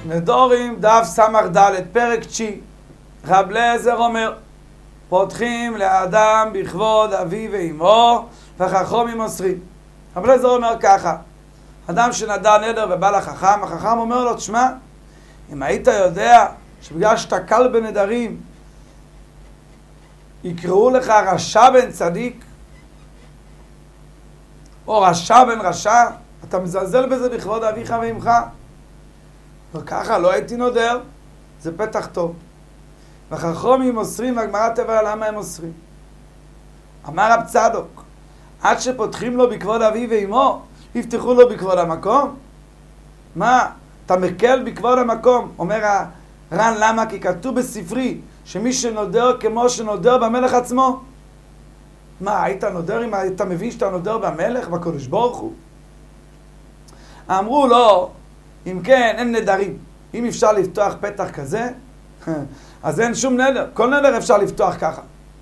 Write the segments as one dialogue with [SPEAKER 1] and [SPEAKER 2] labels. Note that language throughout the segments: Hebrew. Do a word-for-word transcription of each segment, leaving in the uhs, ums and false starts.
[SPEAKER 1] נדורים דף סמך ד' פרק תשיעי. רב אליעזר אומר, פותחים לאדם בכבוד אביו ואמו וחכמים אוסרים. רב אליעזר אומר ככה, אדם שנדר נדר ובא לחכם, החכם אומר לו, תשמע, אם היית יודע שבגלל שאתה קל בנדרים יקראו לך רשע בן צדיק או רשע בן רשע, אתה מזלזל בזה בכבוד אביך ואמך. וככה לא הייתי נודר, זה פתח טוב. וחכמים אוסרים, והגמרא תברר למה הם אוסרים. אמר רב צדוק, עד שפותחים לו בכבוד אביו ואמו, יפתחו לו בכבוד המקום? מה? אתה מקל בכבוד המקום. אומר הר"ן, למה? כי כתוב בספרי שמי שנודר כמו שנודר במלך עצמו. מה, היית נודר אם היית מבין שאתה נודר במלך, בקדוש ברוך הוא? אמרו לו, אם כן, אין נדרים. אם אפשר לפתוח פתח כזה, אז אין שום נדר. כל נדר אפשר לפתוח ככה.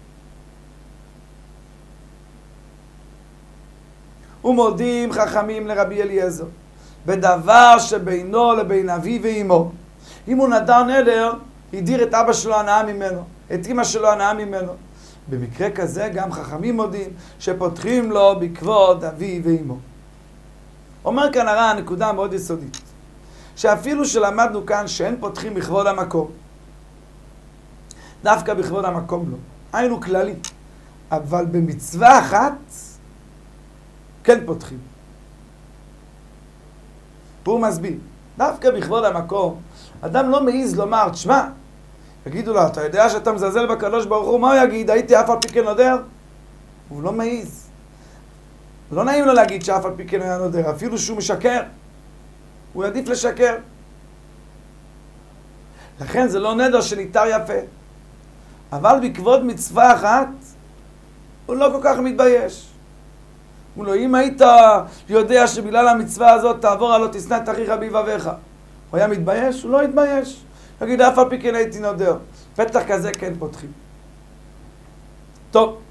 [SPEAKER 1] ומודים חכמים לרבי אליעזר בדבר שבינו לבין אביו ואמו. אם הוא נדר נדר, הדיר את אבא שלו הנאה ממנו, את אמא שלו הנאה ממנו. במקרה כזה גם חכמים מודים שפותחים לו בכבוד אביו ואמו. אומר כאן הר"ן נקודה מאוד יסודית, שאפילו שלמדנו כאן שאין פותחים בכבוד המקום, דווקא בכבוד המקום לא, היינו כללי, אבל במצווה אחת כן פותחים. והוא מסביר, דווקא בכבוד המקום, אדם לא מעיז לומר, תשמע, יגידו לו, אתה יודע שאתה מזלזל בקדוש ברוך הוא, מה הוא יגיד? הייתי אף על פי כן נודר? הוא לא מעיז. לא נעים לו להגיד שאף על פי כן היה נודר, אפילו שהוא משקר. הוא יעדיף לשקר. לכן זה לא נדר שניתר יפה. אבל בכבוד מצווה אחת, הוא לא כל כך מתבייש. הוא לא, אם היית יודע שבגלל המצווה הזאת תעבור על לא תשנא את אחיך בלבביך, הוא היה מתבייש? הוא לא התבייש. תגיד, אף על פי כן הייתי נודר. פתח כזה כן פותחים. טוב.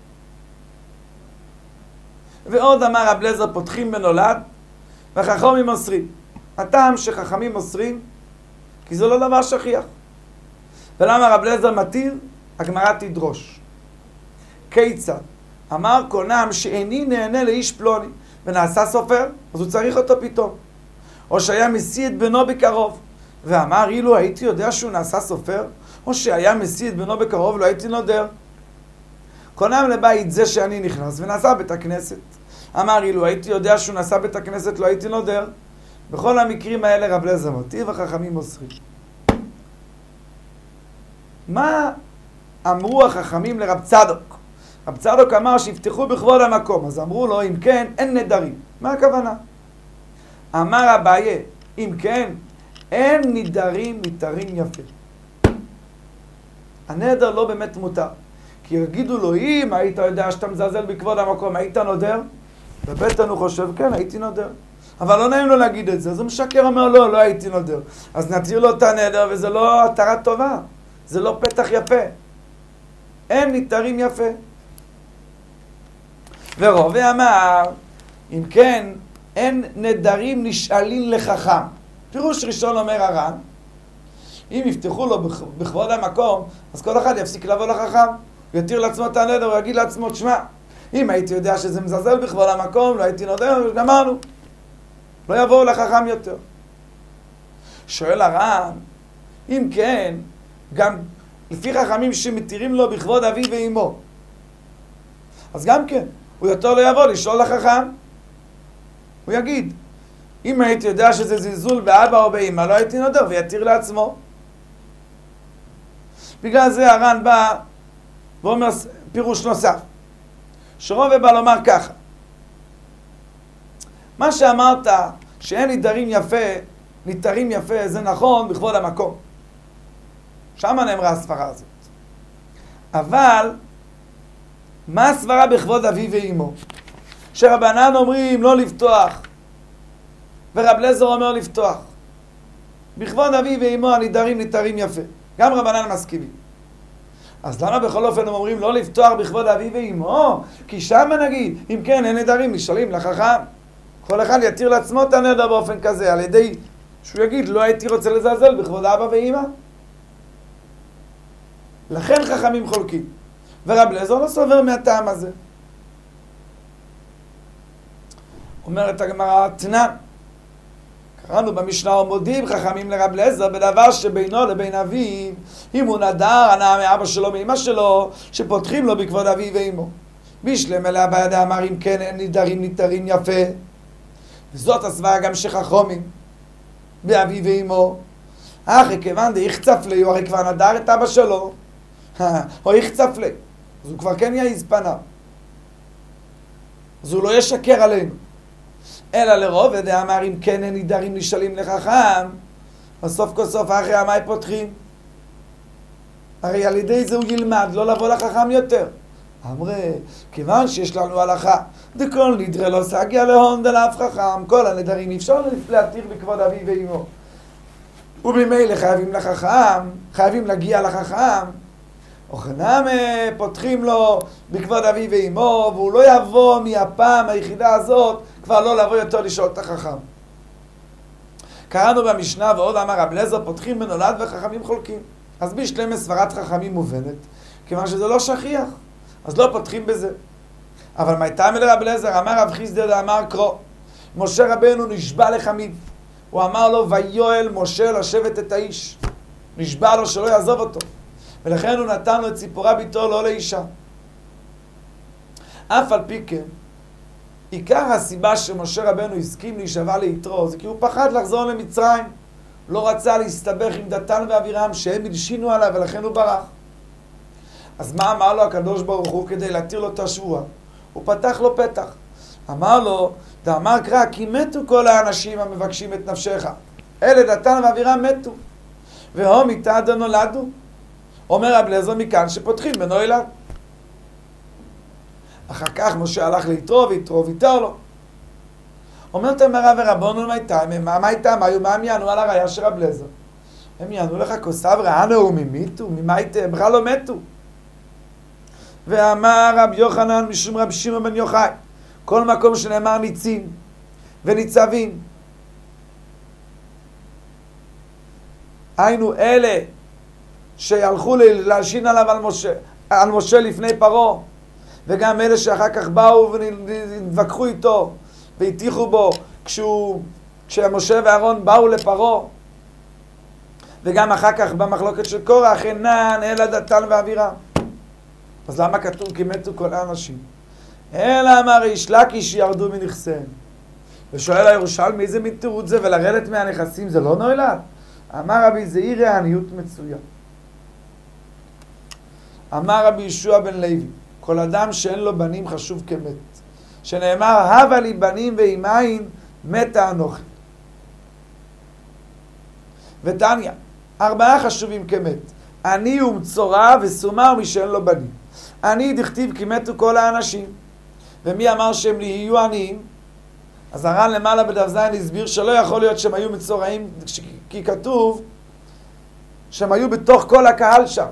[SPEAKER 1] ועוד אמר רב אליעזר, פותחים בנולד, וחכמים אוסרים. הטעם שחכמים אוסרים, כי זה לא דבר שכיח. ולמה רב אליעזר מתיר? הגמרא תדרוש. כיצד? אמר קונם שאיני נהנה לאיש פלוני, ונעשה סופר, אז הוא צריך אותו פתאום. או שהיה משיא את בנו בקרוב, ואמר, אילו הייתי יודע שהוא נעשה סופר, או שהיה משיא את בנו בקרוב, לא הייתי נודר. קונם לבית זה שאני נכנס ונעשה בית הכנסת. אמר, אילו הייתי יודע שהוא נעשה בית הכנסת, לא הייתי נודר. בכל המקרים האלה רב אליעזר מתיר וחכמים אוסרים. מה אמרו החכמים לרב צדוק? רב צדוק אמר שיפתחו בכבוד המקום, אז אמרו לו, אם כן, אין נדרים. מה הכוונה? אמר אביי, אם כן, אין נדרים ניתרים יפה. הנדר לא באמת מותר. כי יגידו לו, אם היית יודע שאתה מזלזל בכבוד המקום, היית נודר? ובטן הוא חושב, כן, הייתי נודר. אבל לא נעים לו להגיד את זה. אז הוא משקר, אומר, לא, לא הייתי נודר. אז נתיר לו את הנדר, וזה לא התרה טובה. זה לא פתח יפה. אין ניתרים יפה. ורובה אמר, אם כן, אין נדרים נשאלים לחכם. פירוש ראשון אומר הר"ן, אם יפתחו לו בכבוד המקום, אז כל אחד יפסיק לבוא לחכם. הוא יתיר לעצמו את הנדר, הוא יגיד לעצמו, תשמע, אם הייתי יודע שזה מזלזל בכבוד המקום, לא הייתי נודר, גמרנו. לא יבואו לחכם יותר. שואל הר"ן, אם כן, גם לפי חכמים שמתירים לו בכבוד אביו ואמו, אז גם כן, הוא יותר לא יבוא לשאול לחכם. הוא יגיד, אם הייתי יודע שזה זלזול באבא או באמא, לא הייתי נודר ויתיר לעצמו. בגלל זה הר"ן בא ואומר פירוש נוסף. שרובה בא לומר ככה, מה שאמרת שאין ניתרים יפה, ניתרים יפה, זה נכון בכבוד המקום. שמה נאמרה הסברה הזאת. אבל מה הסברה בכבוד אביו ואמו? שרבנן אומרים לא לפתוח, ורב אליעזר אומר לפתוח. בכבוד אביו ואמו הניתרים ניתרים יפה. גם רבנן מסכימים. אז למה בכל אופן הם אומרים לא לפתוח בכבוד אביו ואמו? כי שם נגיד, אם כן אין נדרים נשאלים לחכם. כל אחד יתיר לעצמו את הנדר באופן כזה, על ידי שהוא יגיד, לא הייתי רוצה לזלזל בכבוד אבא ואמא. לכן חכמים חולקים. ורב אליעזר לא סובר מהטעם הזה. אומרת הגמרא, תנן. קראנו במשנה ומודים חכמים לרב אליעזר בדבר שבינו לבין אביו, אם הוא נדר הנאה מאבא שלו מאמא שלו, שפותחים לו בכבוד אביו ואמו. בישלם אליה בידי אמר אם כן אין נדרים ניתרים יפה. וזאת הסברה גם שחכמים באביו ואמו. אחרי כיוון דאיחצף לי, הוא הרי כבר נדר את אבא שלו. או איחצף לי. אז הוא כבר כן יעיז פניו. אז הוא לא ישקר עלינו. אלא לרוב דאמר אם כן אין נדרים נשאלים לחכם. בסוף כל סוף אחרי המאי פותחים. הרי על ידי זה הוא ילמד לא לבוא לחכם יותר. אמרי, כיוון שיש לנו הלכה, דכל נדרה לא סגיה להון דלאף חכם, כל הנדרים אפשר להתיר בכבוד אביו ואמו. ובמילא חייבים לחכם, חייבים להגיע לחכם, וכנם פותחים לו בכבוד אביו ואמו, והוא לא יבוא מהפעם היחידה הזאת, כבר לא לבוא יותר לשאול את החכם. קראנו במשנה ועוד אמר רב אליעזר, פותחים בנולד וחכמים חולקים. אז בשלמה סברת חכמים מובנת, כיוון שזה לא שכיח. אז לא פותחים בזה. אבל מה הייתה מלרב אליעזר? אמר רב חיסדא אמר קרוא. משה רבנו נשבע לחמיד. הוא אמר לו, ויואל משה לשבת את האיש. נשבע לו שלא יעזוב אותו. ולכן הוא נתן לו את ציפורה ביתו לא לאישה. אף על פי כן, עיקר הסיבה שמשה רבנו הסכים להישבע ליתרו, זה כי הוא פחד לחזור למצרים. לא רצה להסתבך עם דתן ואבירם שהם הלשינו עליו ולכן הוא ברח. אז מה אמר לו הקדוש ברוך הוא כדי להתיר לו את השבועה? הוא פתח לו פתח. אמר לו, דאמר קרא, כי מתו כל האנשים המבקשים את נפשך. אלה דתן ואבירם מתו. והום איתה דנולדו. אומר רב אליעזר מכאן שפותחים בנולד. אחר כך משה הלך ליתרו ויתרו ויתר לו. אומרת המרא ורבנו מה איתה? מה איתה? מה הם יענו על הראיה של רב אליעזר? הם יענו לך כוסב רענו וממיתו? ממה איתה? הם בכלל לא מתו. ואמר רב יוחנן משום רב שמעון בן יוחאי, כל מקום שנאמר ניצים וניצבים, היינו אלה שהלכו להלשין עליו על משה, על משה לפני פרעה, וגם אלה שאחר כך באו ונתווכחו איתו והטיחו בו כשהוא, כשמשה ואהרון באו לפרעה, וגם אחר כך במחלוקת של קורח אינן אלא דתן ואבירם. אז למה כתוב כי מתו כל האנשים? אלא אמר איש לקיש ירדו מנכסיהם. ושואל הירושלמי איזה מין תירוץ זה ולרדת מהנכסים זה לא נולד? אמר רבי זעיר העניות מצויה. אמר רבי ישוע בן לוי, כל אדם שאין לו בנים חשוב כמת. שנאמר הבה לי בנים ועם עין מתה אנוכי. ותניא, ארבעה חשובים כמת. עני ומצורע וסומא ומי שאין לו בנים. עני דכתיב כי מתו כל האנשים. ומי אמר שהם יהיו עניים? אז הר"ן למעלה בדף זין הסביר שלא יכול להיות שהם היו מצורעים, כי כתוב שהם היו בתוך כל הקהל שם.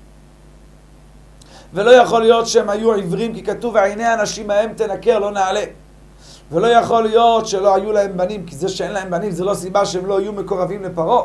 [SPEAKER 1] ולא יכול להיות שהם היו עיוורים, כי כתוב ועיני האנשים מהם תנקר לא נעלה. ולא יכול להיות שלא היו להם בנים, כי זה שאין להם בנים זה לא סיבה שהם לא יהיו מקורבים לפרעה.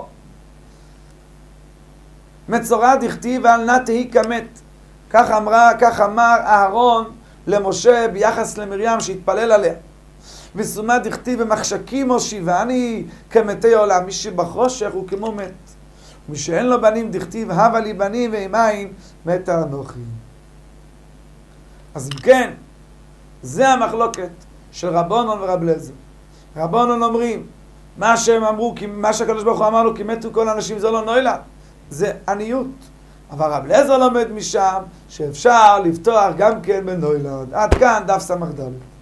[SPEAKER 1] מצורע דכתיב ועל נא תהי כמת. כך אמרה, כך אמר אהרון למשה ביחס למרים שהתפלל עליה. וסומא דכתיב במחשכים הושיבני כמתי עולם. מי שבחושך הוא כמו מת. מי שאין לו בנים דכתיב הבה לי בנים ועם עין מתה אנוכי. אז אם כן, זה המחלוקת של רבונון ורב אליעזר. רבונון אומרים, מה שהם אמרו, מה שהקדוש ברוך הוא אמר לו, כי מתו כל האנשים זה לא נולד, זה עניות. אבל רב אליעזר לומד משם שאפשר לפתוח גם כן בנולד. עד כאן דף סמך ד'.